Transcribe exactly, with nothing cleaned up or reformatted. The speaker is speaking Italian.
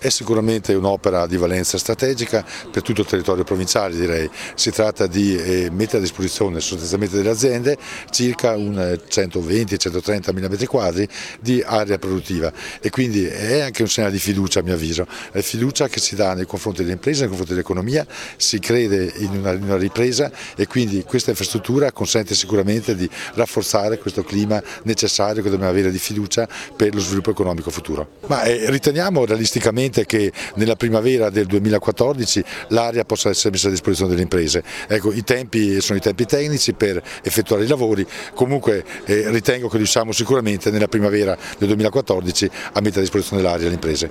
È sicuramente un'opera di valenza strategica per tutto il territorio provinciale, direi. Si tratta di eh, mettere a disposizione sostanzialmente delle aziende circa un centoventi centotrenta mila metri quadri di area produttiva e quindi è anche un segnale di fiducia, a mio avviso, è fiducia che si dà nei confronti delle imprese, nei confronti dell'economia, si crede in una, in una ripresa e quindi questa infrastruttura consente sicuramente di rafforzare questo clima necessario che dobbiamo avere di fiducia per lo sviluppo economico futuro. Ma eh, riteniamo realisticamente che nella primavera del duemilaquattordici l'area possa essere messa a disposizione delle imprese. Ecco, i tempi sono i tempi tecnici per effettuare i lavori, comunque eh, ritengo che riusciamo sicuramente nella primavera del duemilaquattordici a mettere a disposizione dell'area alle imprese.